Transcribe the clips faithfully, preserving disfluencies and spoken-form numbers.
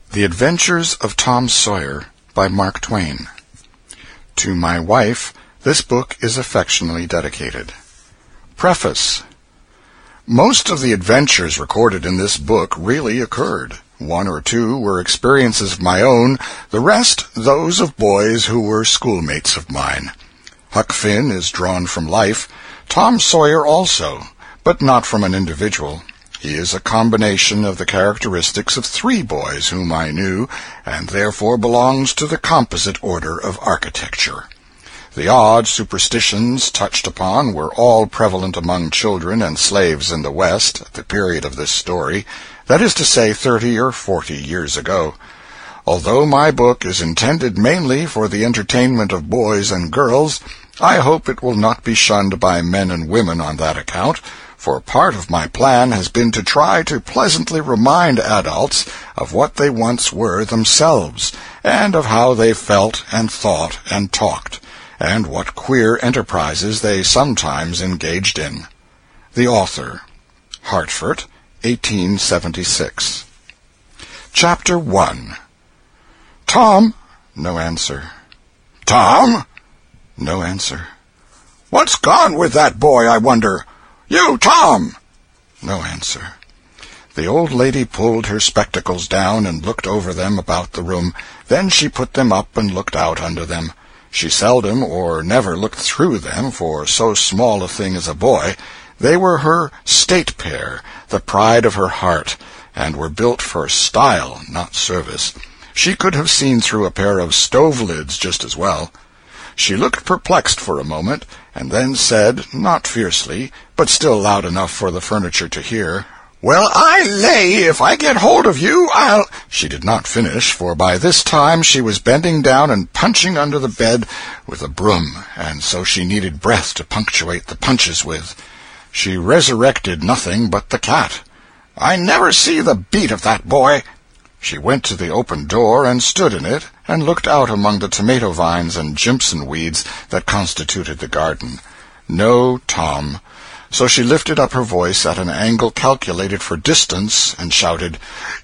The Adventures of Tom Sawyer by Mark Twain. To my wife, this book is affectionately dedicated. Preface. Most of the adventures recorded in this book really occurred. One or two were experiences of my own, the rest those of boys who were schoolmates of mine. Huck Finn is drawn from life, Tom Sawyer also, but not from an individual. He is a combination of the characteristics of three boys whom I knew, and therefore belongs to the composite order of architecture. The odd superstitions touched upon were all prevalent among children and slaves in the West at the period of this story, that is to say, thirty or forty years ago. Although my book is intended mainly for the entertainment of boys and girls, I hope it will not be shunned by men and women on that account, for part of my plan has been to try to pleasantly remind adults of what they once were themselves, and of how they felt and thought and talked, and what queer enterprises they sometimes engaged in. The author. Hartford, eighteen seventy-six. Chapter one. Tom. No answer. Tom. No answer. What's gone with that boy, I wonder? You, Tom! No answer. The old lady pulled her spectacles down and looked over them about the room. Then she put them up and looked out under them. She seldom or never looked through them for so small a thing as a boy. They were her state pair, the pride of her heart, and were built for style, not service. She could have seen through a pair of stove lids just as well. She looked perplexed for a moment, and then said, not fiercely, but still loud enough for the furniture to hear, "Well, I lay, if I get hold of you, I'll—" She did not finish, for by this time she was bending down and punching under the bed with a broom, and so she needed breath to punctuate the punches with. She resurrected nothing but the cat. "I never see the beat of that boy." She went to the open door and stood in it, and looked out among the tomato vines and jimpson weeds that constituted the garden. No Tom. So she lifted up her voice at an angle calculated for distance, and shouted,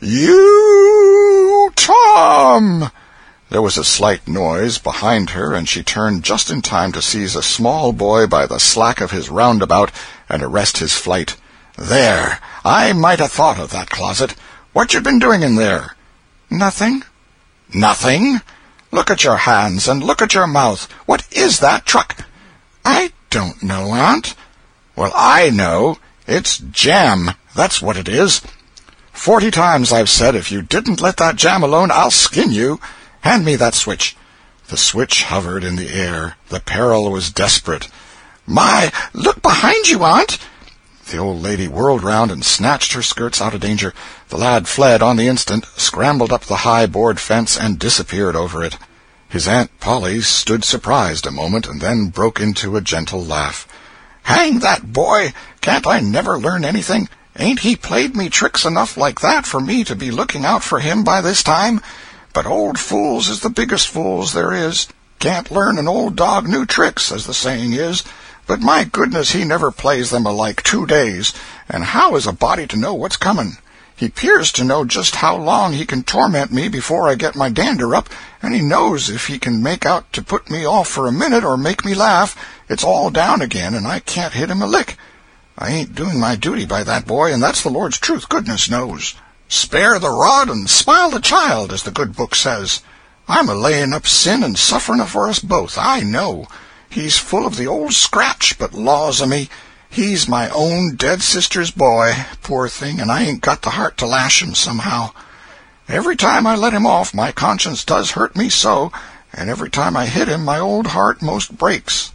"You, Tom!" There was a slight noise behind her, and she turned just in time to seize a small boy by the slack of his roundabout and arrest his flight. "There! I might have thought of that closet. What you been doing in there?" "Nothing." "Nothing? Look at your hands, and look at your mouth. What is that truck?" "I don't know, Aunt." "Well, I know. It's jam. That's what it is. Forty times I've said if you didn't let that jam alone, I'll skin you. Hand me that switch." The switch hovered in the air. The peril was desperate. "My, look behind you, Aunt." The old lady whirled round and snatched her skirts out of danger. The lad fled on the instant, scrambled up the high board fence, and disappeared over it. His Aunt Polly stood surprised a moment, and then broke into a gentle laugh. "Hang that boy! Can't I never learn anything? Ain't he played me tricks enough like that for me to be looking out for him by this time? But old fools is the biggest fools there is. Can't learn an old dog new tricks, as the saying is. But my goodness, he never plays them alike two days, and how is a body to know what's coming? He 'pears to know just how long he can torment me before I get my dander up, and he knows if he can make out to put me off for a minute or make me laugh, it's all down again, and I can't hit him a lick. I ain't doing my duty by that boy, and that's the Lord's truth, goodness knows. Spare the rod and smile the child, as the good book says. I'm a laying up sin and suffering for us both, I know. He's full of the old scratch, but laws o' me, he's my own dead sister's boy, poor thing, and I ain't got the heart to lash him somehow. Every time I let him off, my conscience does hurt me so, and every time I hit him, my old heart most breaks.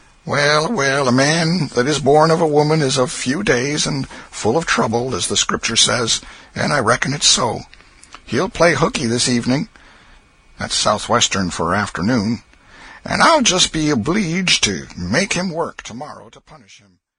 Well, well, a man that is born of a woman is of few days and full of trouble, as the Scripture says, and I reckon it's so. He'll play hooky this evening. That's southwestern for afternoon. And I'll just be obleeged to make him work tomorrow to punish him.